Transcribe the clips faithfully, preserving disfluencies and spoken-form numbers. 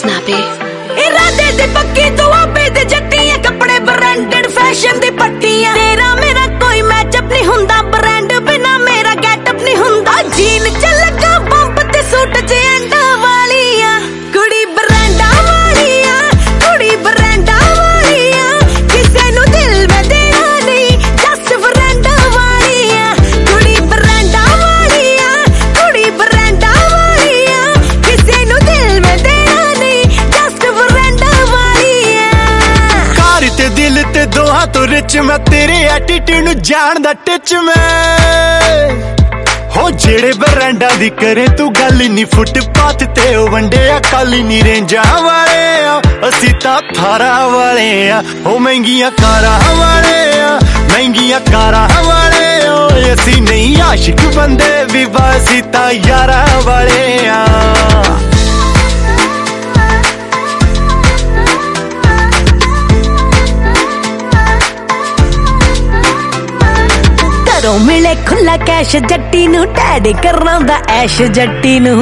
Snappy इरादे दी पक्की दुआबे दे जट्टियां कपड़े ब्रांडेड फैशन दी पट्टियां तेरा मेरा कोई मैचअप नहीं हुंदा ब्रांड बिना मेरा गेटअप नहीं हुंदा जीन च लगा बंप ते सूट च एंडा वालियां कुड़ी ब्रांडा वालियां कुड़ी ब्रांडा वालियां किसे नु दिल में देना नहीं जस्ट ब्रांडा वालियां कुड़ी ब्रांडा वालियां कुड़ी ब्रांडा वालियां किसे नु दिल में देना नहीं जस्ट ब्रांडा वालियां कार ते दिल ते दोहां तो रिच मैं तेरे एटीट्यूड नु जानदा टिच मैं हो जेड़े ब्रांडा दी करे तू गल नी फुटपाथ ते ओ वंडे आ काली नी रेंजा वाले आ असी तां थारा वाले आ हो महंगियां कारां वाले आ महंगियां कारां वाले ओ असी नहीं आशिक बंदे भी बासी तां यारा वाले आ घरों मिले खुला कैश जट्टी नू डैड करांदा ऐश जट्टी नू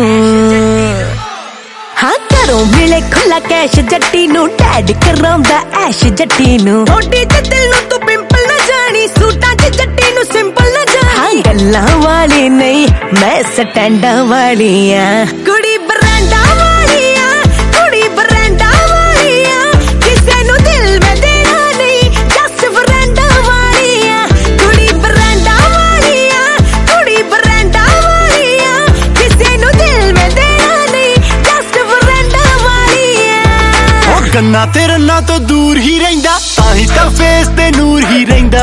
हाँ घरों मिले खुला कैश जट्टी नू डैड करांदा ऐश जट्टी नू थोड़ी ते दिल नू तू पिंपल ना जानी सूटां च जट्टी नू सिंपल ना जानी हाँ गल्लां वाली नहीं मैं स्टैंडां वाली आ कुड़ी ब्रांडा वाली आ कुड़ी ब्रांडा वाली आ किसे नू दिल में देना नहीं जस्ट ब्रांडा वाली आ कुड़ी ब्रांडा वाली आ कुड़ी ब्रांडा वाली आ किसे नू दिल में देना नहीं जस्ट ब्रांडा वाली आ ओ गन्ना ते रन्ना तो दूर ही रहिंदा ताही तां फेस ते नूर ही रहिंदा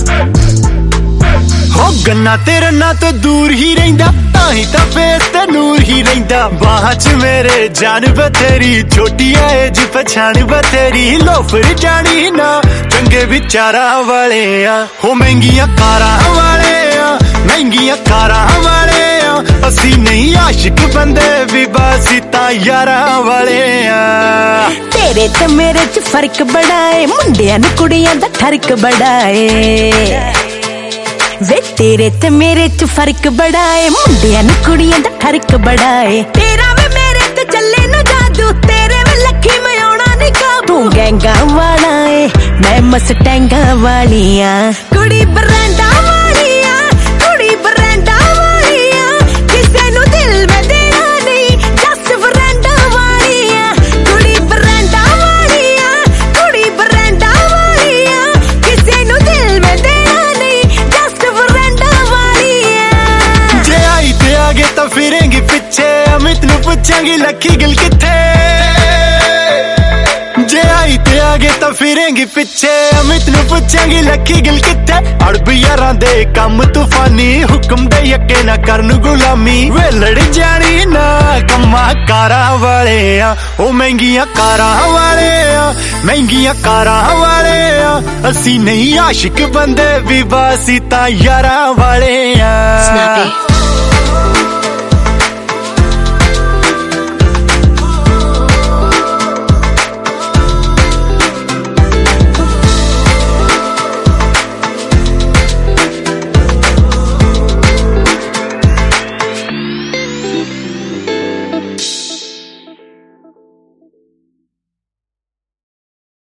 हो गन्ना ते रन्ना तो दूर ही रहिंदा ताही तां फेस ते नूर ही रहिंदा बाहां च मेरे जान बथेरी छोटी एज पछाण बथेरी लोफर जानी ना चंगे विचारा वाले आ हो महंगियां कारां वाले आ महंगियां कारां वाले आ असी नहीं आशिक बंदे भी बासी तां यारा वाले आ तेरे ते मेरे च फर्क बड़ा है मुंडियां नू कुड़ियां दा ठरक बड़ा है वे तेरे ते मेरे च फर्क बड़ा है मुंडियां नू कुड़ियां दा ठरक बड़ा है तेरा वे मेरे ते चले ना जादू तेरे वे लखी मैं आउणा नहीं काबू तू गैंगा वाला है मैं मस्टैंगा वाली आ कुड़ी ब्रांडा वाली आ कुड़ी ब्रांडा वाली आ किसे नू दिल में देना नहीं जस्ट ब्रांडा वाली आ कुड़ी ब्रांडा वाली आ कुड़ी ब्रांडा वाली आ किसे नू दिल में देना नहीं जस्ट ब्रांडा वाली आ जे आई ते आगे तो फिरेंगी पीछे अमित नू पूछेंगी लखी गिल किथे जे आई ते आगे तो फिरेंगी पीछे अमित नू पूछेंगी लखी गिल किथे अड़ब यारां दे कम तूफानी हुक्म दे यके ना करन गुलामी वे लड़ जानी ना कम्मा कारां वाले आ ओ महंगियां कारां वाले आ महंगियां कारां वाले आ असी नहीं आशिक बंदे भी बासी तां यारां वाले आ। Snappy